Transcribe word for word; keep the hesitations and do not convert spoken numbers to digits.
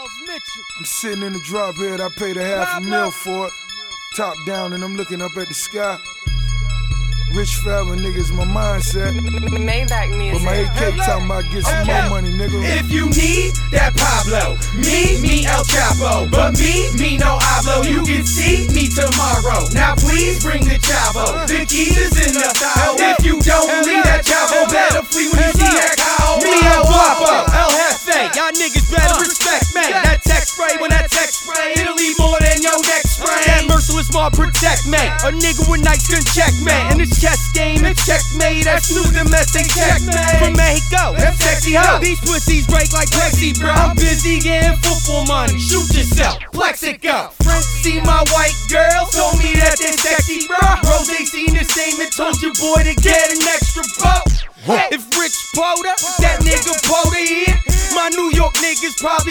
I'm sitting in the drop head, I paid a half a mil for it. Top down and I'm looking up at the sky. Rich forever, niggas, my mindset. Maybach music. But my A K talking about get some Okay. more money, nigga. If you need that Pablo, me, me El Chapo. But me, me no hablo. You can see me tomorrow. Now please bring the chavo. The key is in the style. If you don't leave that chavo, better flee when you see that cow. Me El Guapo, El Jefe. Y'all niggas better respect me. That tech spray, when that tech spray, it'll leave more than your neck spray. That merciless mob protect me. A nigga with nights can check me. And this chess game, it's checkmate. That's new domestic checkmate. From Mexico, that's sexy ho. These pussies break like plexi, bro. I'm busy getting football money. Shoot yourself, flex it, go. Friends see my white girls, told me that they're sexy, bro. Bros, they seen the same and told your boy to get an extra boat. If Rich Poda, that nigga Poda here, my New York niggas probably